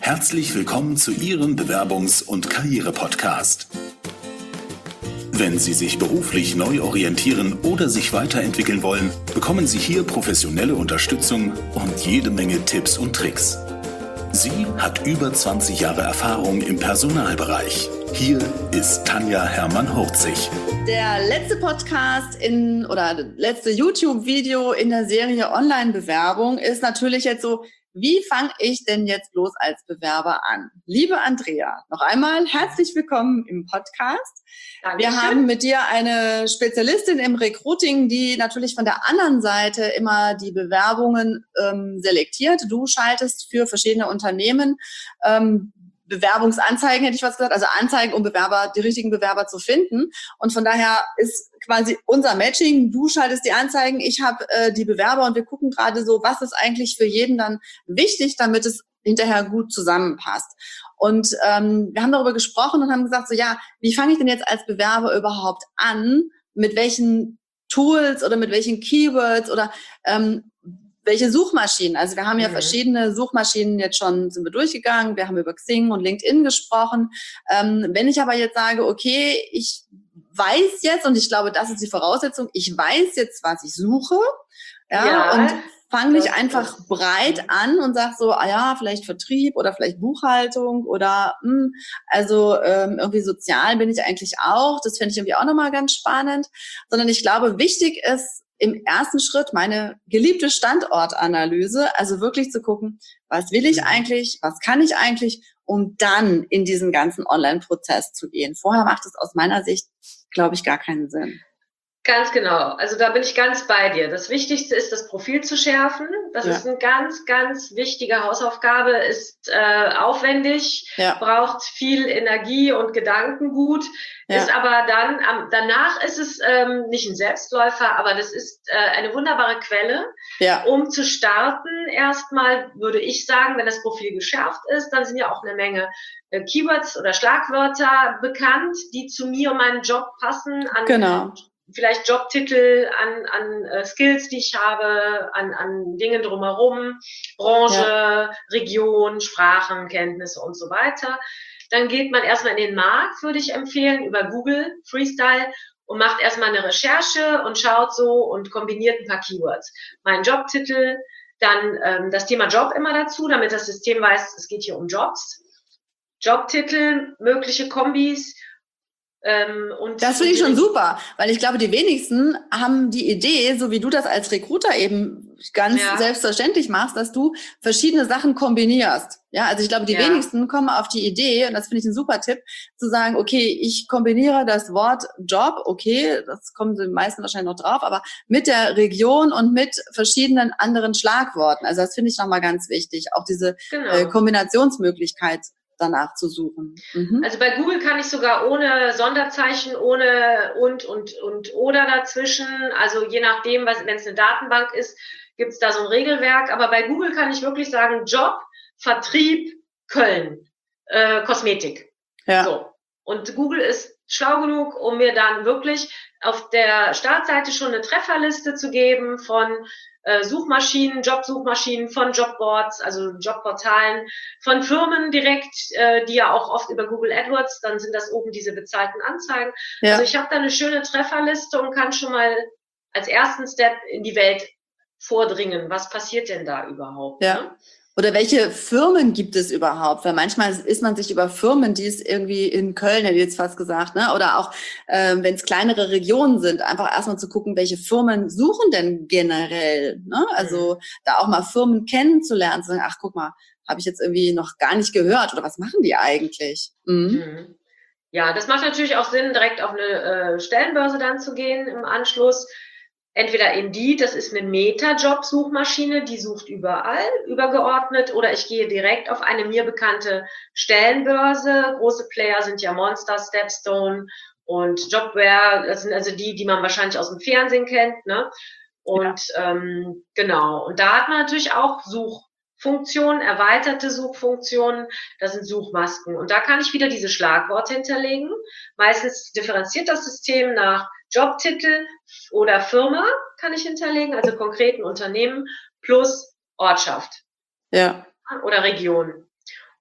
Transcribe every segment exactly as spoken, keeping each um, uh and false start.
Herzlich willkommen zu Ihrem Bewerbungs- und Karriere-Podcast. Wenn Sie sich beruflich neu orientieren oder sich weiterentwickeln wollen, bekommen Sie hier professionelle Unterstützung und jede Menge Tipps und Tricks. Sie hat über zwanzig Jahre Erfahrung im Personalbereich. Hier ist Tanja Hermann-Hurzig. Der letzte Podcast in oder letzte YouTube-Video in der Serie Online-Bewerbung ist natürlich jetzt so: Wie fange ich denn jetzt bloß als Bewerber an? Liebe Andrea, noch einmal herzlich willkommen im Podcast. Dankeschön. Wir haben mit dir eine Spezialistin im Recruiting, die natürlich von der anderen Seite immer die Bewerbungen ähm, selektiert. Du schaltest für verschiedene Unternehmen ähm, Bewerbungsanzeigen, hätte ich was gesagt, also Anzeigen, um Bewerber, die richtigen Bewerber zu finden. Und von daher ist quasi unser Matching, du schaltest die Anzeigen, ich habe äh, die Bewerber und wir gucken gerade so, was ist eigentlich für jeden dann wichtig, damit es hinterher gut zusammenpasst. Und ähm, wir haben darüber gesprochen und haben gesagt, so ja, wie fange ich denn jetzt als Bewerber überhaupt an, mit welchen Tools oder mit welchen Keywords oder ähm, welche Suchmaschinen? Also wir haben ja mhm. verschiedene Suchmaschinen jetzt schon, sind wir durchgegangen. Wir haben über Xing und LinkedIn gesprochen. Ähm, wenn ich aber jetzt sage, okay, ich weiß jetzt, und ich glaube, das ist die Voraussetzung, ich weiß jetzt, was ich suche, ja, ja und fange nicht einfach breit an und sag so, ah ja, vielleicht Vertrieb oder vielleicht Buchhaltung oder mh, also ähm, irgendwie sozial bin ich eigentlich auch. Das finde ich irgendwie auch nochmal ganz spannend. Sondern ich glaube, wichtig ist, im ersten Schritt meine geliebte Standortanalyse, also wirklich zu gucken, was will ich eigentlich, was kann ich eigentlich, um dann in diesen ganzen Online-Prozess zu gehen. Vorher macht es aus meiner Sicht, glaube ich, gar keinen Sinn. Ganz genau. Also da bin ich ganz bei dir. Das Wichtigste ist, das Profil zu schärfen. Das ja. ist eine ganz, ganz wichtige Hausaufgabe, ist äh, aufwendig, ja. braucht viel Energie und Gedankengut, ja. ist aber dann, am, danach ist es ähm, nicht ein Selbstläufer, aber das ist äh, eine wunderbare Quelle, ja. um zu starten. Erstmal würde ich sagen, wenn das Profil geschärft ist, dann sind ja auch eine Menge äh, Keywords oder Schlagwörter bekannt, die zu mir und meinem Job passen. An genau. Vielleicht Jobtitel, an, an uh, Skills, die ich habe, an, an Dingen drumherum, Branche, ja. Region, Sprachenkenntnisse und so weiter. Dann geht man erstmal in den Markt, würde ich empfehlen, über Google, Freestyle, und macht erstmal eine Recherche und schaut so und kombiniert ein paar Keywords. Mein Jobtitel, dann ähm, das Thema Job immer dazu, damit das System weiß, es geht hier um Jobs. Jobtitel, mögliche Kombis. Ähm, und das finde ich schon super, weil ich glaube, die wenigsten haben die Idee, so wie du das als Recruiter eben ganz ja. selbstverständlich machst, dass du verschiedene Sachen kombinierst. Ja, also ich glaube, die ja. wenigsten kommen auf die Idee, und das finde ich ein super Tipp, zu sagen, okay, ich kombiniere das Wort Job, okay, das kommen die meisten wahrscheinlich noch drauf, aber mit der Region und mit verschiedenen anderen Schlagworten. Also das finde ich nochmal ganz wichtig, auch diese genau. äh, Kombinationsmöglichkeit danach zu suchen. Mhm. Also bei Google kann ich sogar ohne Sonderzeichen, ohne und und und oder dazwischen, also je nachdem, was, wenn es eine Datenbank ist, gibt es da so ein Regelwerk, aber bei Google kann ich wirklich sagen, Job, Vertrieb, Köln, äh, Kosmetik. Ja. So. Und Google ist schlau genug, um mir dann wirklich auf der Startseite schon eine Trefferliste zu geben von äh, Suchmaschinen, Jobsuchmaschinen, von Jobboards, also Jobportalen, von Firmen direkt, äh, die ja auch oft über Google AdWords, dann sind das oben diese bezahlten Anzeigen. Ja. Also ich habe da eine schöne Trefferliste und kann schon mal als ersten Step in die Welt vordringen. Was passiert denn da überhaupt? Ja. Ne? Oder welche Firmen gibt es überhaupt? Weil manchmal ist man sich über Firmen, die es irgendwie in Köln, hätte ich jetzt fast gesagt, ne? Oder auch, äh, wenn es kleinere Regionen sind, einfach erstmal zu gucken, welche Firmen suchen denn generell, ne? Also mhm. da auch mal Firmen kennenzulernen, zu sagen, ach, guck mal, habe ich jetzt irgendwie noch gar nicht gehört oder was machen die eigentlich? Mhm. Mhm. Ja, das macht natürlich auch Sinn, direkt auf eine äh, Stellenbörse dann zu gehen im Anschluss. Entweder Indeed, das ist eine Meta-Job-Suchmaschine, die sucht überall übergeordnet, oder ich gehe direkt auf eine mir bekannte Stellenbörse. Große Player sind ja Monster, Stepstone und Jobware. Das sind also die, die man wahrscheinlich aus dem Fernsehen kennt, ne? Und ja. ähm, genau. Und da hat man natürlich auch Suchfunktionen, erweiterte Suchfunktionen. Das sind Suchmasken. Und da kann ich wieder diese Schlagworte hinterlegen. Meistens differenziert das System nach Jobtitel oder Firma kann ich hinterlegen, also konkreten Unternehmen plus Ortschaft. Ja. Oder Region.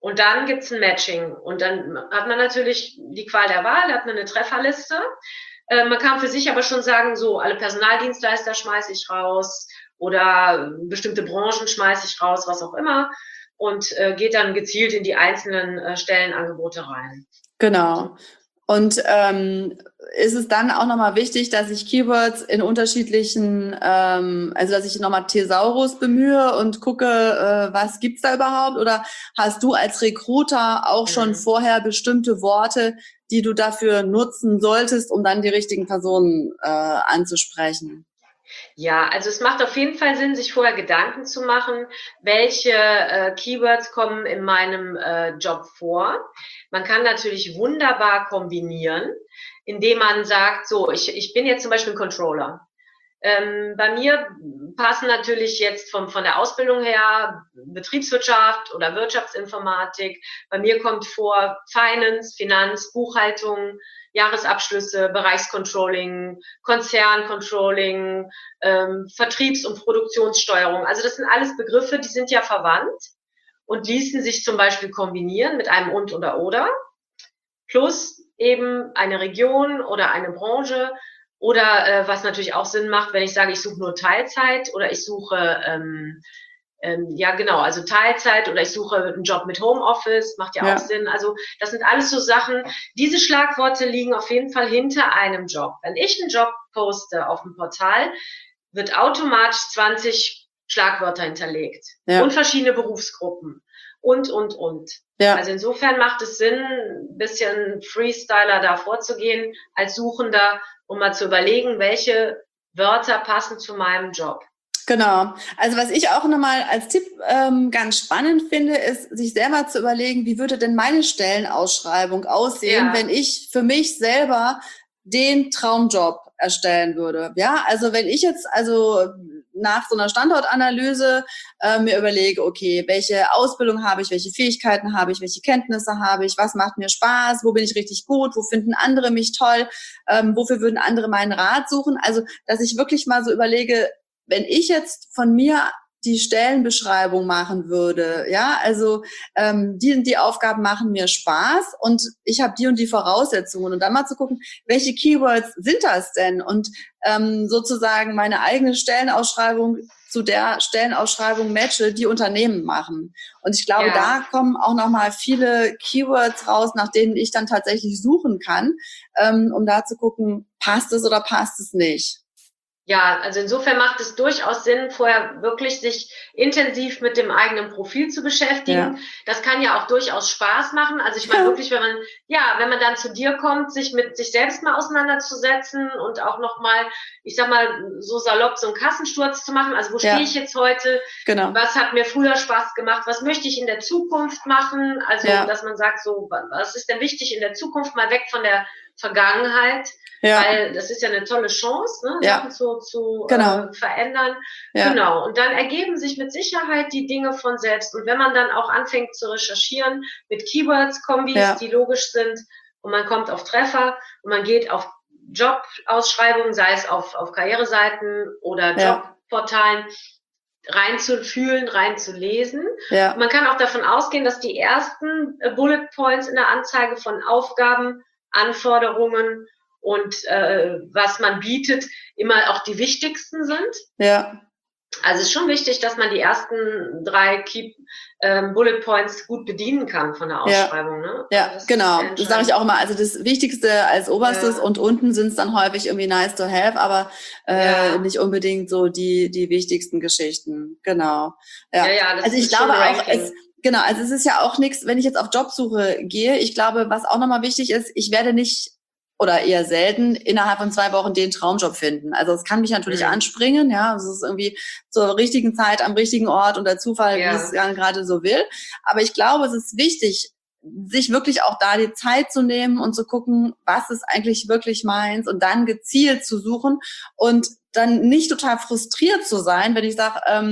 Und dann gibt's ein Matching. Und dann hat man natürlich die Qual der Wahl, hat man eine Trefferliste. Äh, man kann für sich aber schon sagen, so, alle Personaldienstleister schmeiße ich raus oder bestimmte Branchen schmeiße ich raus, was auch immer. Und äh, geht dann gezielt in die einzelnen äh, Stellenangebote rein. Genau. Und ähm, ist es dann auch nochmal wichtig, dass ich Keywords in unterschiedlichen, ähm, also dass ich nochmal Thesaurus bemühe und gucke, äh, was gibt's da überhaupt? Oder hast du als Recruiter auch mhm. schon vorher bestimmte Worte, die du dafür nutzen solltest, um dann die richtigen Personen äh, anzusprechen? Ja, also es macht auf jeden Fall Sinn, sich vorher Gedanken zu machen, welche äh, Keywords kommen in meinem äh, Job vor. Man kann natürlich wunderbar kombinieren, indem man sagt, so, ich, ich bin jetzt zum Beispiel ein Controller. Ähm, bei mir passen natürlich jetzt von, von der Ausbildung her Betriebswirtschaft oder Wirtschaftsinformatik. Bei mir kommt vor Finance, Finanz, Buchhaltung, Jahresabschlüsse, Bereichscontrolling, Konzerncontrolling, ähm, Vertriebs- und Produktionssteuerung. Also das sind alles Begriffe, die sind ja verwandt und ließen sich zum Beispiel kombinieren mit einem und oder oder, plus eben eine Region oder eine Branche oder äh, was natürlich auch Sinn macht, wenn ich sage, ich suche nur Teilzeit oder ich suche ähm, Ähm, ja, genau, also Teilzeit oder ich suche einen Job mit Homeoffice, macht ja, ja auch Sinn. Also das sind alles so Sachen, diese Schlagworte liegen auf jeden Fall hinter einem Job. Wenn ich einen Job poste auf dem Portal, wird automatisch zwanzig Schlagwörter hinterlegt ja. und verschiedene Berufsgruppen und, und, und. Ja. Also insofern macht es Sinn, ein bisschen Freestyler da vorzugehen als Suchender, um mal zu überlegen, welche Wörter passen zu meinem Job. Genau. Also was ich auch nochmal als Tipp ähm, ganz spannend finde, ist, sich selber zu überlegen, wie würde denn meine Stellenausschreibung aussehen, ja. wenn ich für mich selber den Traumjob erstellen würde. Ja, also wenn ich jetzt also nach so einer Standortanalyse äh, mir überlege, okay, welche Ausbildung habe ich, welche Fähigkeiten habe ich, welche Kenntnisse habe ich, was macht mir Spaß, wo bin ich richtig gut, wo finden andere mich toll, ähm, wofür würden andere meinen Rat suchen. Also dass ich wirklich mal so überlege, wenn ich jetzt von mir die Stellenbeschreibung machen würde, ja, also ähm, die und die Aufgaben machen mir Spaß und ich habe die und die Voraussetzungen und dann mal zu gucken, welche Keywords sind das denn und ähm, sozusagen meine eigene Stellenausschreibung zu der Stellenausschreibung matche, die Unternehmen machen. Und ich glaube, ja. da kommen auch nochmal viele Keywords raus, nach denen ich dann tatsächlich suchen kann, ähm, um da zu gucken, passt es oder passt es nicht. Ja, also insofern macht es durchaus Sinn, vorher wirklich sich intensiv mit dem eigenen Profil zu beschäftigen. Ja. Das kann ja auch durchaus Spaß machen. Also ich meine ja. wirklich, wenn man, ja, wenn man dann zu dir kommt, sich mit sich selbst mal auseinanderzusetzen und auch nochmal, ich sag mal, so salopp so einen Kassensturz zu machen. Also wo ja. stehe ich jetzt heute? Genau. Was hat mir früher Spaß gemacht? Was möchte ich in der Zukunft machen? Also, ja. dass man sagt so, was ist denn wichtig in der Zukunft? Mal weg von der Vergangenheit. Ja. Weil das ist ja eine tolle Chance, ne, ja. Sachen zu, zu genau. äh, verändern. Ja. Genau. Und dann ergeben sich mit Sicherheit die Dinge von selbst. Und wenn man dann auch anfängt zu recherchieren mit Keywords, Kombis, ja. die logisch sind, und man kommt auf Treffer und man geht auf Jobausschreibungen, sei es auf, auf Karriereseiten oder ja. Jobportalen, reinzufühlen, reinzulesen. Ja. Man kann auch davon ausgehen, dass die ersten Bullet Points in der Anzeige von Aufgaben, Anforderungen und äh, was man bietet, immer auch die wichtigsten sind. Ja. Also es ist schon wichtig, dass man die ersten drei Key ähm, Bullet Points gut bedienen kann von der Ausschreibung. Ja, ne? ja also das genau. Das sage ich auch immer. Also das Wichtigste als oberstes ja. und unten sind es dann häufig irgendwie nice to have, aber äh, ja. nicht unbedingt so die die wichtigsten Geschichten. Genau. Ja, ja, ja das also ich ist glaube auch, es, genau, also es ist ja auch nichts, wenn ich jetzt auf Jobsuche gehe. Ich glaube, was auch nochmal wichtig ist, ich werde nicht oder eher selten innerhalb von zwei Wochen den Traumjob finden. Also es kann mich natürlich mhm. anspringen, ja, es ist irgendwie zur richtigen Zeit am richtigen Ort und der Zufall, ja. wie es gerade so will. Aber ich glaube, es ist wichtig, sich wirklich auch da die Zeit zu nehmen und zu gucken, was ist eigentlich wirklich meins und dann gezielt zu suchen und dann nicht total frustriert zu sein, wenn ich sage, ähm,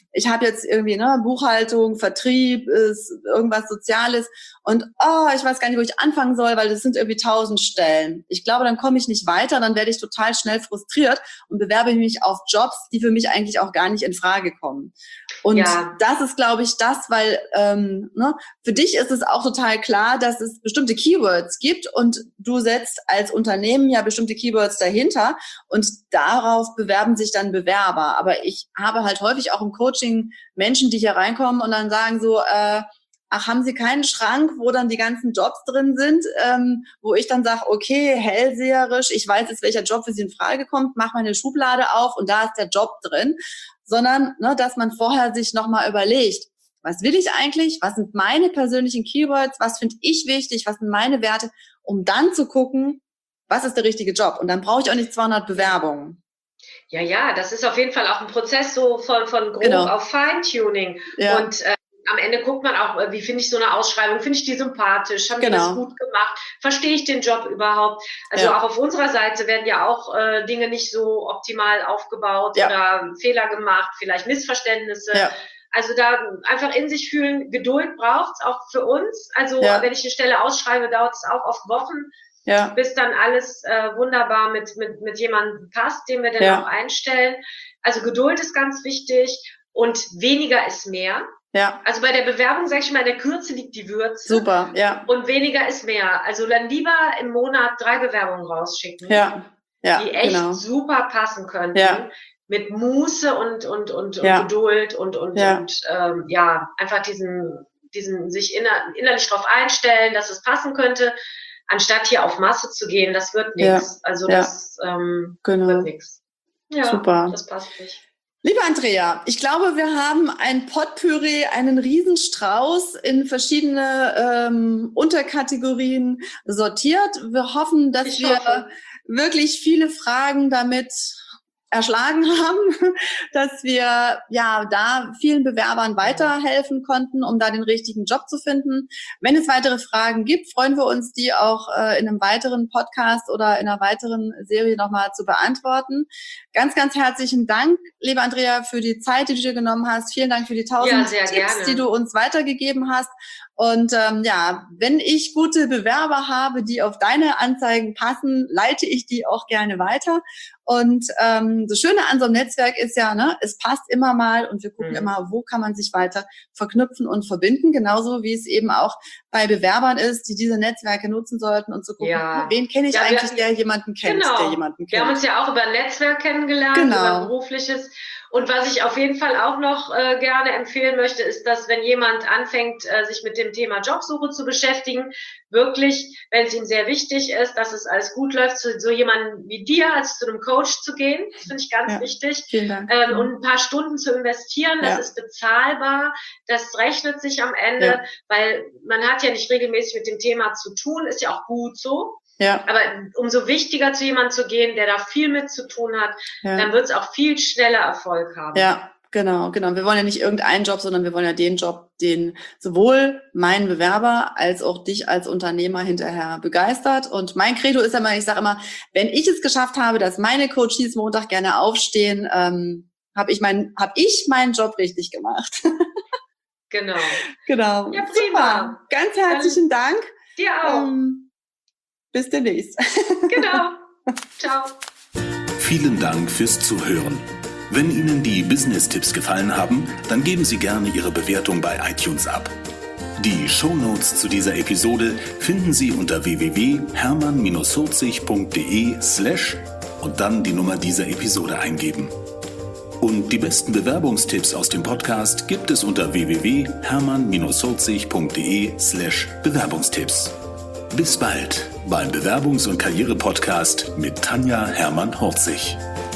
ich habe jetzt irgendwie ne, Buchhaltung, Vertrieb, ist irgendwas Soziales und oh, ich weiß gar nicht, wo ich anfangen soll, weil das sind irgendwie tausend Stellen. Ich glaube, dann komme ich nicht weiter, dann werde ich total schnell frustriert und bewerbe mich auf Jobs, die für mich eigentlich auch gar nicht in Frage kommen. Und ja. das ist, glaube ich, das, weil ähm, ne, für dich ist es auch total klar, dass es bestimmte Keywords gibt und du setzt als Unternehmen ja bestimmte Keywords dahinter und darauf bewerben sich dann Bewerber. Aber ich habe halt häufig auch im Coaching Menschen, die hier reinkommen und dann sagen so, äh, ach, haben Sie keinen Schrank, wo dann die ganzen Jobs drin sind, ähm, wo ich dann sage, okay, hellseherisch, ich weiß jetzt, welcher Job für Sie in Frage kommt, mach meine Schublade auf und da ist der Job drin, sondern ne, dass man vorher sich nochmal überlegt, was will ich eigentlich, was sind meine persönlichen Keywords, was finde ich wichtig, was sind meine Werte, um dann zu gucken, was ist der richtige Job. Und dann brauche ich auch nicht zweihundert Bewerbungen. Ja, ja, das ist auf jeden Fall auch ein Prozess so von, von grob Genau. auf Feintuning. Ja. Und äh, am Ende guckt man auch, wie finde ich so eine Ausschreibung, finde ich die sympathisch, haben Genau. die das gut gemacht, verstehe ich den Job überhaupt? Also Ja. auch auf unserer Seite werden ja auch äh, Dinge nicht so optimal aufgebaut Ja. oder Fehler gemacht, vielleicht Missverständnisse. Ja. Also da einfach in sich fühlen, Geduld braucht's auch für uns. Also Ja. wenn ich eine Stelle ausschreibe, dauert es auch oft Wochen, Ja. bis dann alles äh, wunderbar mit, mit, mit jemandem passt, den wir dann Ja. auch einstellen. Also Geduld ist ganz wichtig und weniger ist mehr. Ja. Also bei der Bewerbung, sag ich mal, in der Kürze liegt die Würze. Super, ja. Und weniger ist mehr. Also dann lieber im Monat drei Bewerbungen rausschicken, Ja. Ja. die echt genau. super passen könnten. Ja. Mit Muße und, und, und, und Ja. Geduld und, und, Ja. und ähm, ja, einfach diesen, diesen sich inner, innerlich drauf einstellen, dass es passen könnte, anstatt hier auf Masse zu gehen. Das wird nichts. Ja. Also Ja. das ähm, Genau. wird nichts. Ja, Super. das passt nicht. Liebe Andrea, ich glaube, wir haben ein Potpourri, einen Riesenstrauß in verschiedene ähm, Unterkategorien sortiert. Wir hoffen, dass Ich wir hoffe. wirklich viele Fragen damit erschlagen haben, dass wir ja da vielen Bewerbern weiterhelfen konnten, um da den richtigen Job zu finden. Wenn es weitere Fragen gibt, freuen wir uns, die auch äh, in einem weiteren Podcast oder in einer weiteren Serie nochmal zu beantworten. Ganz, ganz herzlichen Dank, liebe Andrea, für die Zeit, die du dir genommen hast. Vielen Dank für die tausend Ja, sehr Tipps, gerne. die du uns weitergegeben hast. Und ähm, ja, wenn ich gute Bewerber habe, die auf deine Anzeigen passen, leite ich die auch gerne weiter. Und ähm, das Schöne an so einem Netzwerk ist ja, ne, es passt immer mal und wir gucken Mhm. immer, wo kann man sich weiter verknüpfen und verbinden. Genauso wie es eben auch bei Bewerbern ist, die diese Netzwerke nutzen sollten und zu gucken, Ja. wen kenne ich Ja, wir- eigentlich, der jemanden kennt, Genau. der jemanden Wir haben kennt. uns ja auch über ein Netzwerk kennengelernt, Genau. über berufliches. Und was ich auf jeden Fall auch noch äh, gerne empfehlen möchte, ist, dass wenn jemand anfängt, äh, sich mit dem Thema Jobsuche zu beschäftigen, wirklich, wenn es ihm sehr wichtig ist, dass es alles gut läuft, zu so jemandem wie dir, als zu einem Coach zu gehen. Das finde ich ganz Ja. wichtig. Vielen Dank. Ähm, und ein paar Stunden zu investieren, das Ja. ist bezahlbar, das rechnet sich am Ende, Ja. weil man hat ja nicht regelmäßig mit dem Thema zu tun, ist ja auch gut so. Ja, Aber umso wichtiger zu jemandem zu gehen, der da viel mit zu tun hat, ja. dann wird es auch viel schneller Erfolg haben. Ja, genau, genau. Wir wollen ja nicht irgendeinen Job, sondern wir wollen ja den Job, den sowohl mein Bewerber als auch dich als Unternehmer hinterher begeistert. Und mein Credo ist ja immer, ich sage immer, wenn ich es geschafft habe, dass meine Coaches Montag gerne aufstehen, ähm, habe ich, mein, hab ich meinen Job richtig gemacht. Genau. Genau. Ja, prima. Super. Ganz herzlichen Dank. Dir auch. Ähm, bis demnächst. Genau. Ciao. Vielen Dank fürs Zuhören. Wenn Ihnen die Business-Tipps gefallen haben, dann geben Sie gerne Ihre Bewertung bei iTunes ab. Die Shownotes zu dieser Episode finden Sie unter w w w punkt hermann vierzig punkt de slash und dann die Nummer dieser Episode eingeben. Und die besten Bewerbungstipps aus dem Podcast gibt es unter w w w punkt hermann vierzig punkt de slash Bewerbungstipps. Bis bald beim Bewerbungs- und Karriere-Podcast mit Tanja Hermann-Horzig.